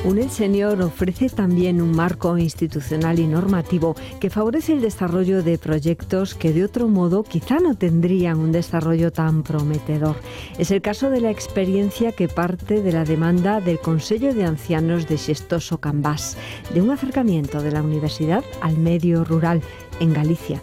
UNED Senior ofrece también un marco institucional y normativo que favorece el desarrollo de proyectos que de otro modo quizá no tendrían un desarrollo tan prometedor. Es el caso de la experiencia que parte de la demanda del Consello de Ancianos de Xestoso Cambás, de un acercamiento de la universidad al medio rural en Galicia.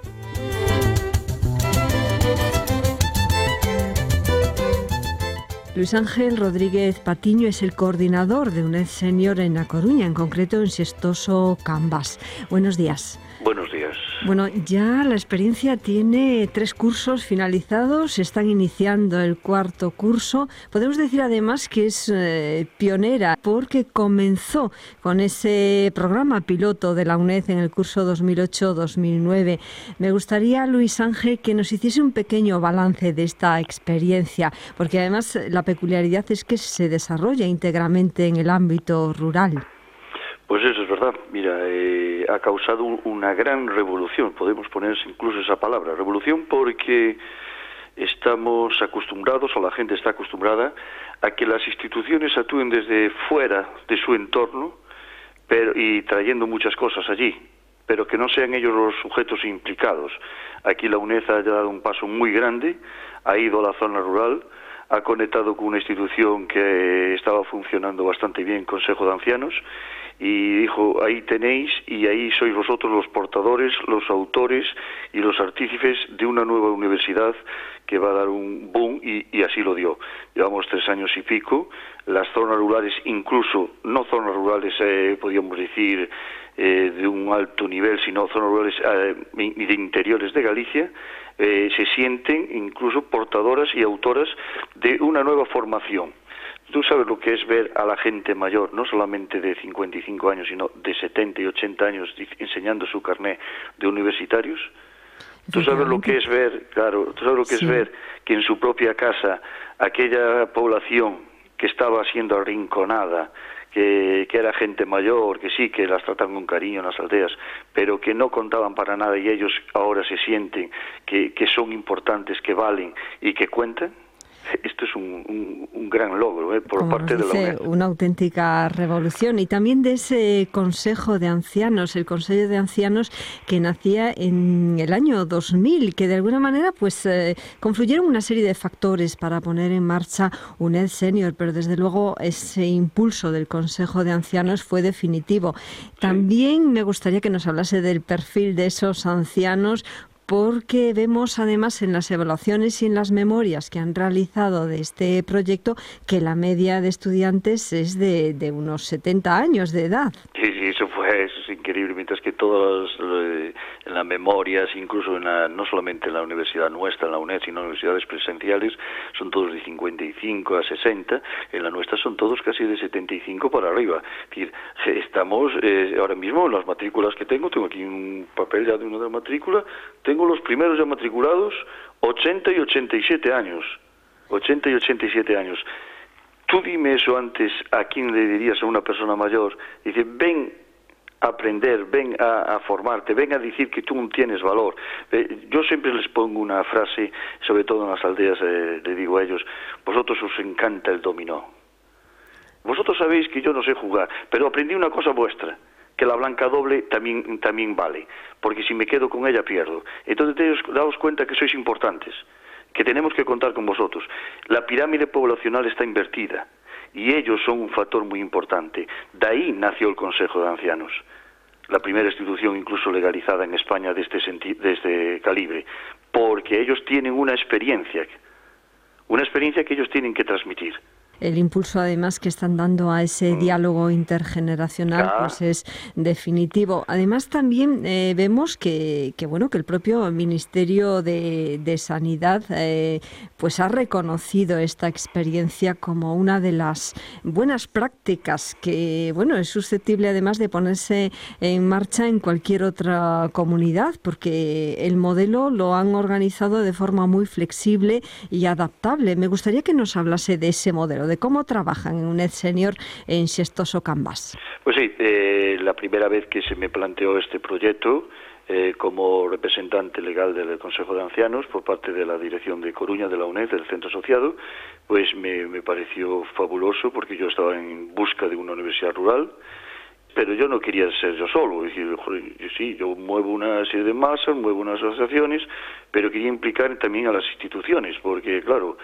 Luis Ángel Rodríguez Patiño es el coordinador de UNED Senior en A Coruña, en concreto en Xestoso Cambás. Buenos días. Buenos días. Bueno, ya la experiencia tiene 3 cursos finalizados, se están iniciando el 4º curso. Podemos decir además que es pionera porque comenzó con ese programa piloto de la UNED en el curso 2008-2009. Me gustaría, Luis Ángel, que nos hiciese un pequeño balance de esta experiencia, porque además la peculiaridad es que se desarrolla íntegramente en el ámbito rural. Pues eso es verdad. Mira, ha causado una gran revolución, podemos poner incluso esa palabra, revolución, porque estamos acostumbrados, o la gente está acostumbrada, a que las instituciones actúen desde fuera de su entorno y trayendo muchas cosas allí, pero que no sean ellos los sujetos implicados. Aquí la UNED ha dado un paso muy grande, ha ido a la zona rural, ha conectado con una institución que estaba funcionando bastante bien, Consejo de Ancianos, y dijo, ahí tenéis, y ahí sois vosotros los portadores, los autores y los artífices de una nueva universidad que va a dar un boom, y así lo dio. Llevamos 3 años y pico, las zonas rurales, incluso no zonas rurales, podríamos decir, de un alto nivel, sino zonas rurales de interiores de Galicia, se sienten incluso portadoras y autoras de una nueva formación. Tú sabes lo que es ver a la gente mayor, no solamente de 55 años, sino de 70 y 80 años enseñando su carné de universitarios. Tú sabes lo que es ver, claro, tú sabes lo que es ver que en su propia casa aquella población que estaba siendo arrinconada, que era gente mayor, que sí, que las tratan con cariño en las aldeas, pero que no contaban para nada y ellos ahora se sienten que son importantes, que valen y que cuentan. Esto es un gran logro por parte de la UNED. Una auténtica revolución. Y también de ese Consejo de Ancianos, el Consejo de Ancianos que nacía en el año 2000, que de alguna manera pues confluyeron una serie de factores para poner en marcha UNED Senior, pero desde luego ese impulso del Consejo de Ancianos fue definitivo. También me gustaría que nos hablase del perfil de esos ancianos, porque vemos además en las evaluaciones y en las memorias que han realizado de este proyecto que la media de estudiantes es de unos 70 años de edad. Sí, eso es increíble, mientras que todas en las memorias, incluso no solamente en la universidad nuestra, en la UNED, sino en universidades presenciales, son todos de 55 a 60, en la nuestra son todos casi de 75 para arriba. Es decir, estamos ahora mismo en las matrículas que tengo aquí un papel ya de una matrícula, tengo los primeros ya matriculados 80 y 87 años. 80 y 87 años. Tú dime eso antes, ¿a quién le dirías a una persona mayor? Dice, ven a aprender, ven a formarte, ven a decir que tú no tienes valor. Yo siempre les pongo una frase, sobre todo en las aldeas, le digo a ellos, vosotros os encanta el dominó. Vosotros sabéis que yo no sé jugar, pero aprendí una cosa vuestra, que la blanca doble también vale, porque si me quedo con ella pierdo. Entonces daos cuenta que sois importantes, que tenemos que contar con vosotros. La pirámide poblacional está invertida y ellos son un factor muy importante. De ahí nació el Consejo de Ancianos, la primera institución incluso legalizada en España de este calibre, porque ellos tienen una experiencia que ellos tienen que transmitir. El impulso además que están dando a ese diálogo intergeneracional pues es definitivo. Además también vemos que el propio Ministerio de Sanidad pues ha reconocido esta experiencia como una de las buenas prácticas que es susceptible además de ponerse en marcha en cualquier otra comunidad, porque el modelo lo han organizado de forma muy flexible y adaptable. Me gustaría que nos hablase de ese modelo, de cómo trabajan en UNED Senior en Xestoso Cambás. Pues sí, la primera vez que se me planteó este proyecto, como representante legal del Consejo de Ancianos por parte de la Dirección de Coruña de la UNED, del Centro Asociado, pues me pareció fabuloso, porque yo estaba en busca de una universidad rural, pero yo no quería ser yo solo. Es decir, sí, yo muevo una serie de masas, muevo unas asociaciones, pero quería implicar también a las instituciones, porque claro,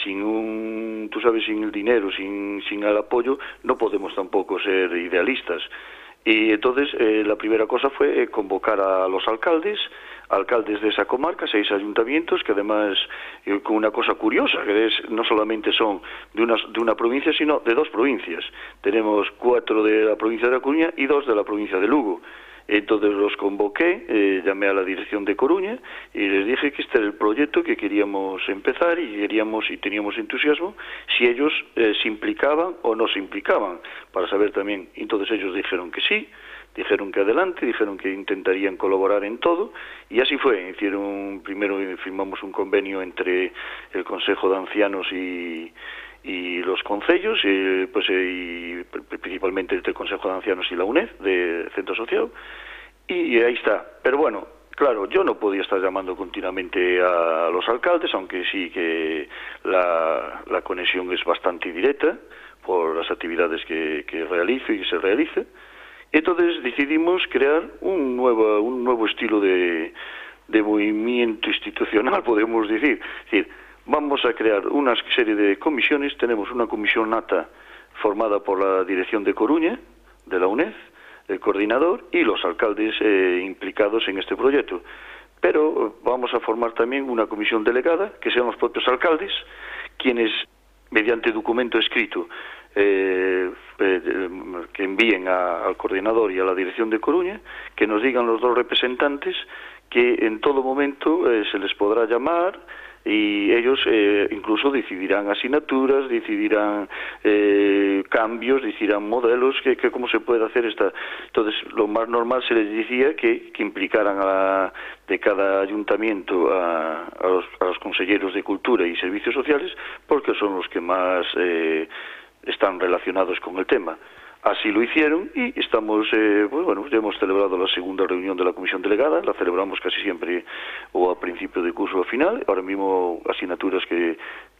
sin sin el dinero, sin el apoyo, no podemos tampoco ser idealistas. Y entonces la primera cosa fue convocar a los alcaldes de esa comarca, 6 ayuntamientos, que además, con una cosa curiosa, que no solamente son de una provincia, sino de 2 provincias. Tenemos 4 de la provincia de La Coruña y 2 de la provincia de Lugo. Entonces los convoqué, llamé a la dirección de Coruña y les dije que este era el proyecto que queríamos empezar y teníamos entusiasmo si ellos se implicaban o no se implicaban, para saber también. Entonces ellos dijeron que sí, dijeron que adelante, dijeron que intentarían colaborar en todo, y así fue. Primero firmamos un convenio entre el Consejo de Ancianos y los concellos, y principalmente entre el Consejo de Ancianos y la UNED, de Centro Asociado, y ahí está. Pero bueno, claro, yo no podía estar llamando continuamente a los alcaldes, aunque sí que la conexión es bastante directa por las actividades que realizo y que se realice. Entonces decidimos crear un nuevo estilo de movimiento institucional, podemos decir. Es decir, vamos a crear una serie de comisiones. Tenemos una comisión nata formada por la Dirección de Coruña, de la UNED, el coordinador y los alcaldes implicados en este proyecto. Pero vamos a formar también una comisión delegada, que sean los propios alcaldes, quienes, mediante documento escrito, que envíen al coordinador y a la Dirección de Coruña, que nos digan los 2 representantes que en todo momento se les podrá llamar, y ellos incluso decidirán asignaturas, decidirán cambios, decidirán modelos, que cómo se puede hacer esta. Entonces, lo más normal se les decía que implicaran de cada ayuntamiento a los consejeros de Cultura y Servicios Sociales, porque son los que más están relacionados con el tema. Así lo hicieron, y estamos, ya hemos celebrado la segunda reunión de la comisión delegada. La celebramos casi siempre o a principio de curso o a final. Ahora mismo asignaturas que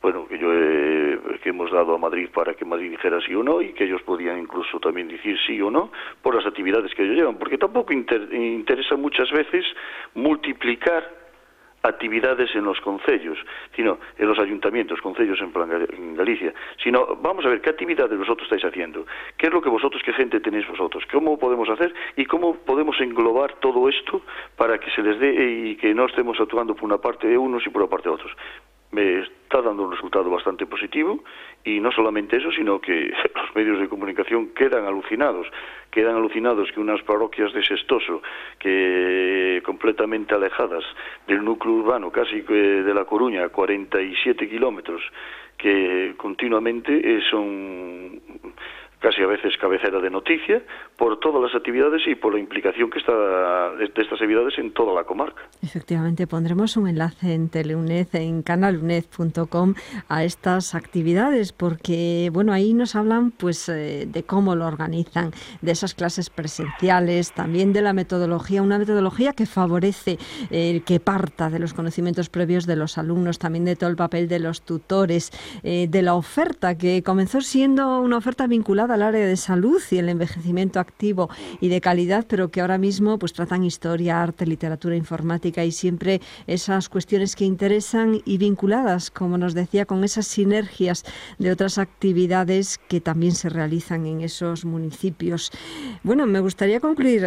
hemos dado a Madrid para que Madrid dijera sí o no, y que ellos podían incluso también decir sí o no por las actividades que ellos llevan, porque tampoco interesa muchas veces multiplicar actividades en los concellos, sino en los ayuntamientos, concellos en Galicia, sino vamos a ver qué actividades vosotros estáis haciendo, qué es lo que vosotros, qué gente tenéis vosotros, cómo podemos hacer y cómo podemos englobar todo esto para que se les dé y que no estemos actuando por una parte de unos y por otra parte de otros. Me está dando un resultado bastante positivo, y no solamente eso, sino que los medios de comunicación quedan alucinados que unas parroquias de Sestoso, que completamente alejadas del núcleo urbano, casi de La Coruña, 47 kilómetros, que continuamente son casi a veces cabecera de noticia por todas las actividades y por la implicación que está de estas actividades en toda la comarca. Efectivamente, pondremos un enlace en Teleuned, en canaluned.com, a estas actividades, porque ahí nos hablan de cómo lo organizan, de esas clases presenciales, también de la metodología, una metodología que favorece que parta de los conocimientos previos de los alumnos, también de todo el papel de los tutores, de la oferta, que comenzó siendo una oferta vinculada al área de salud y el envejecimiento activo y de calidad, pero que ahora mismo tratan historia, arte, literatura, informática, y siempre esas cuestiones que interesan y vinculadas, como nos decía, con esas sinergias de otras actividades que también se realizan en esos municipios. Me gustaría concluir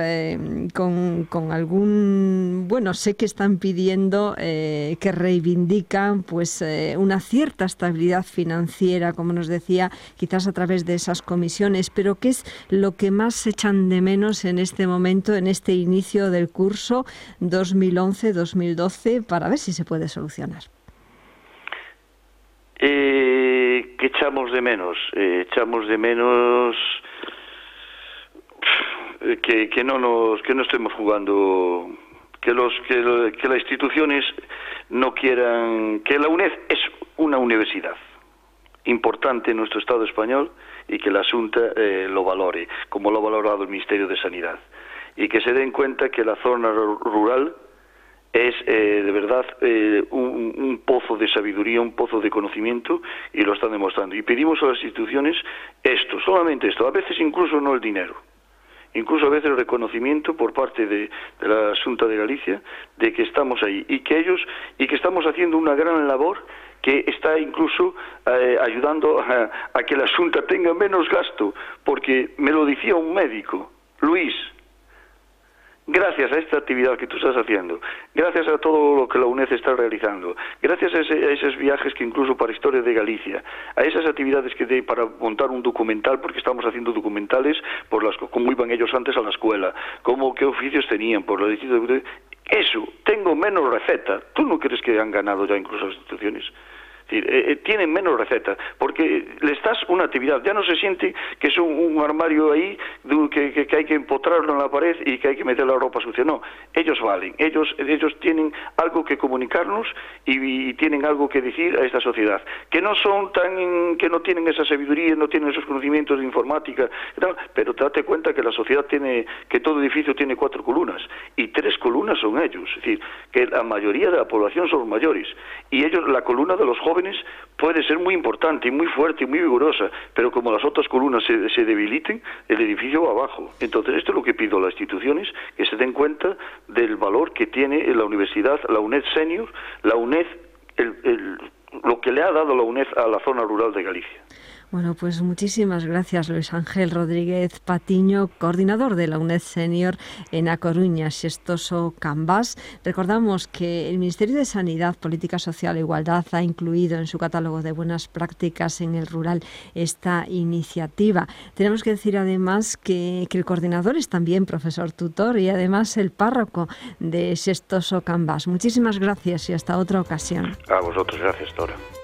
con algún... sé que están pidiendo, que reivindican una cierta estabilidad financiera, como nos decía, quizás a través de esas comisiones, pero ¿qué es lo que más echan de menos en este momento, en este inicio del curso 2011-2012, para ver si se puede solucionar? ¿Qué echamos de menos? Echamos de menos que no estemos jugando, que las instituciones no quieran, que la UNED es una universidad importante en nuestro Estado español, y que la Xunta lo valore, como lo ha valorado el Ministerio de Sanidad. y que se den cuenta que la zona rural es de verdad un pozo de sabiduría, un pozo de conocimiento, y lo están demostrando. Y pedimos a las instituciones esto, solamente esto, a veces incluso no el dinero, incluso a veces el reconocimiento por parte de la Xunta de Galicia de que estamos ahí y que estamos haciendo una gran labor que está incluso ayudando a que la Xunta tenga menos gasto, porque me lo decía un médico, Luis, gracias a esta actividad que tú estás haciendo, gracias a todo lo que la UNED está realizando, gracias a esos viajes que incluso para Historia de Galicia, a esas actividades que para montar un documental, porque estamos haciendo documentales por cómo iban ellos antes a la escuela, qué oficios tenían, por la distintas... Eso, tengo menos receta. ¿Tú no crees que han ganado ya incluso las instituciones? Tienen menos receta, porque les das una actividad, ya no se siente que es un armario ahí que hay que empotrarlo en la pared y que hay que meter la ropa sucia. No, ellos valen, ellos tienen algo que comunicarnos y tienen algo que decir a esta sociedad, que no tienen esa sabiduría, no tienen esos conocimientos de informática, pero date cuenta que la sociedad que todo edificio tiene 4 columnas y 3 columnas son ellos, es decir, que la mayoría de la población son mayores y ellos, la columna de los jóvenes puede ser muy importante y muy fuerte y muy vigorosa, pero como las otras columnas se debiliten, el edificio va abajo. Entonces, esto es lo que pido a las instituciones, que se den cuenta del valor que tiene la universidad, la UNED Senior, la UNED, lo que le ha dado la UNED a la zona rural de Galicia. Bueno, pues muchísimas gracias, Luis Ángel Rodríguez Patiño, coordinador de la UNED Senior en A Coruña, Xestoso Cambás. Recordamos que el Ministerio de Sanidad, Política Social e Igualdad ha incluido en su catálogo de buenas prácticas en el rural esta iniciativa. Tenemos que decir además que el coordinador es también profesor tutor y además el párroco de Xestoso Cambás. Muchísimas gracias y hasta otra ocasión. A vosotros, gracias, Tora.